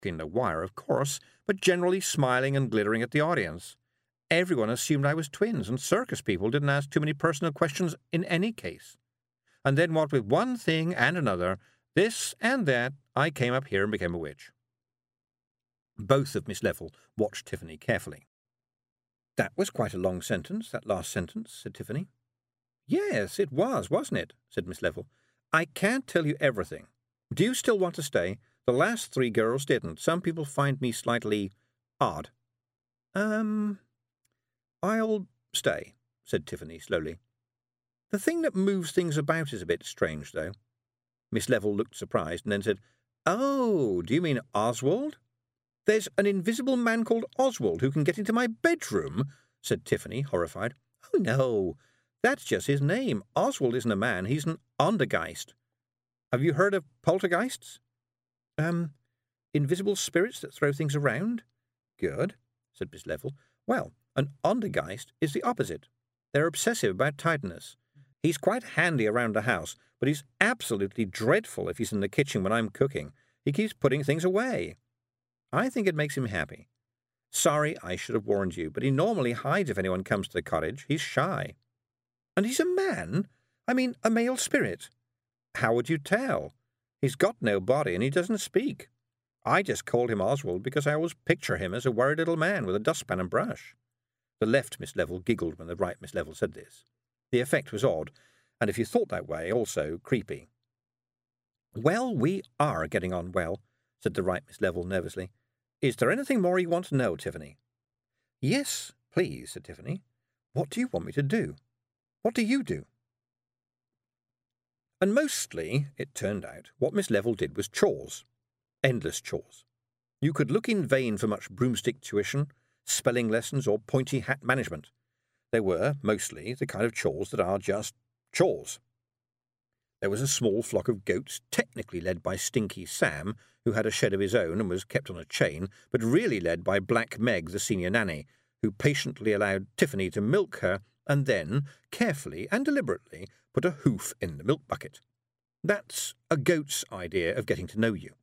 in the wire, of course, but generally smiling and glittering at the audience. Everyone assumed I was twins, and circus people didn't ask too many personal questions in any case. And then what with one thing and another, this and that, I came up here and became a witch." Both of Miss Level watched Tiffany carefully. "That was quite a long sentence, that last sentence," said Tiffany. "Yes, it was, wasn't it?" said Miss Level. "I can't tell you everything. Do you still want to stay? The last 3 girls didn't. Some people find me slightly odd." I'll stay," said Tiffany slowly. "The thing that moves things about is a bit strange, though." Miss Level looked surprised and then said, "Oh, do you mean Oswald?" "There's an invisible man called Oswald who can get into my bedroom," said Tiffany, horrified. "Oh, no, that's just his name. Oswald isn't a man, he's an Ondergeist. Have you heard of poltergeists?" Invisible spirits that throw things around?" "Good," said Miss Level. "Well, an Ondergeist is the opposite. They're obsessive about tidiness. He's quite handy around the house, but he's absolutely dreadful if he's in the kitchen when I'm cooking. He keeps putting things away. I think it makes him happy. Sorry, I should have warned you, but he normally hides if anyone comes to the cottage. He's shy." "And he's a man? I mean, a male spirit?" "How would you tell? He's got no body and he doesn't speak. I just called him Oswald because I always picture him as a worried little man with a dustpan and brush." The left Miss Level giggled when the right Miss Level said this. The effect was odd, and if you thought that way, also creepy. "Well, we are getting on well," said the right Miss Level nervously. "Is there anything more you want to know, Tiffany?" "Yes, please," said Tiffany. "What do you want me to do? What do you do?" And mostly, it turned out, what Miss Level did was chores. Endless chores. You could look in vain for much broomstick tuition, spelling lessons, or pointy hat management. They were, mostly, the kind of chores that are just chores. There was a small flock of goats, technically led by Stinky Sam, who had a shed of his own and was kept on a chain, but really led by Black Meg, the senior nanny, who patiently allowed Tiffany to milk her and then, carefully and deliberately, put a hoof in the milk bucket. That's a goat's idea of getting to know you.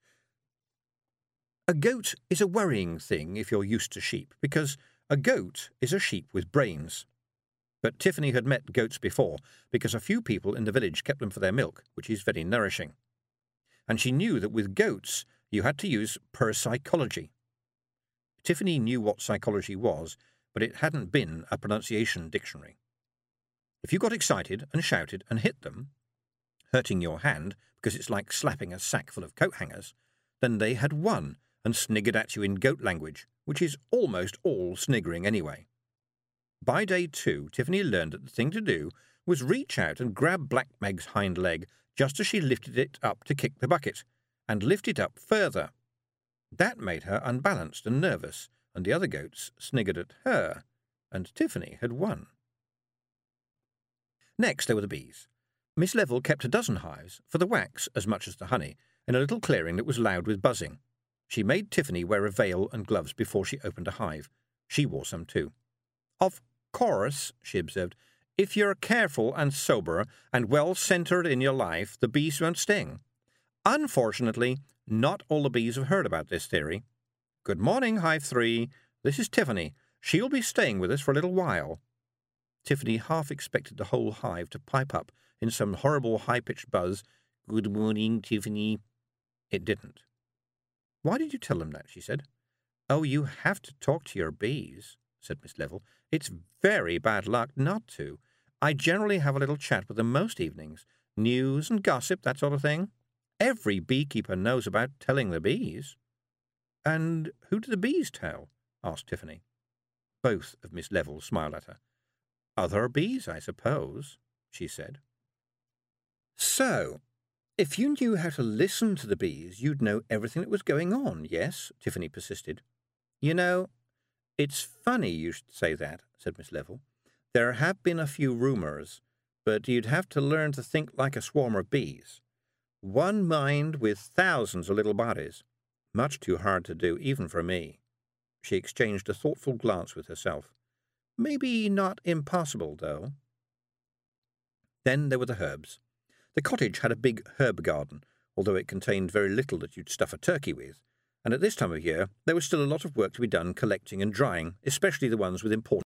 A goat is a worrying thing if you're used to sheep, because a goat is a sheep with brains. But Tiffany had met goats before, because a few people in the village kept them for their milk, which is very nourishing. And she knew that with goats you had to use parapsychology. Tiffany knew what psychology was, but it hadn't been a pronunciation dictionary. If you got excited and shouted and hit them, hurting your hand because it's like slapping a sack full of coat hangers, then they had won and sniggered at you in goat language, which is almost all sniggering anyway. By day 2, Tiffany learned that the thing to do was reach out and grab Black Meg's hind leg just as she lifted it up to kick the bucket, and lift it up further. That made her unbalanced and nervous, and the other goats sniggered at her, and Tiffany had won. Next there were the bees. Miss Level kept a dozen hives, for the wax as much as the honey, in a little clearing that was loud with buzzing. She made Tiffany wear a veil and gloves before she opened a hive. She wore some too. "Of course," she observed, "if you're careful and sober and well-centered in your life, the bees won't sting. Unfortunately, not all the bees have heard about this theory. Good morning, Hive 3. This is Tiffany. She'll be staying with us for a little while." Tiffany half expected the whole hive to pipe up in some horrible high-pitched buzz. "Good morning, Tiffany." It didn't. "Why did you tell them that?" she said. "Oh, you have to talk to your bees," said Miss Level. "It's very bad luck not to. I generally have a little chat with them most evenings. News and gossip, that sort of thing. Every beekeeper knows about telling the bees." "And who do the bees tell?" asked Tiffany. Both of Miss Level smiled at her. "Other bees, I suppose," she said. "So, if you knew how to listen to the bees, you'd know everything that was going on, yes?" Tiffany persisted. "You know, it's funny you should say that," said Miss Level. "There have been a few rumours, but you'd have to learn to think like a swarm of bees. One mind with thousands of little bodies. Much too hard to do, even for me." She exchanged a thoughtful glance with herself. "Maybe not impossible, though." Then there were the herbs. The cottage had a big herb garden, although it contained very little that you'd stuff a turkey with. and at this time of year there was still a lot of work to be done collecting and drying, especially the ones with important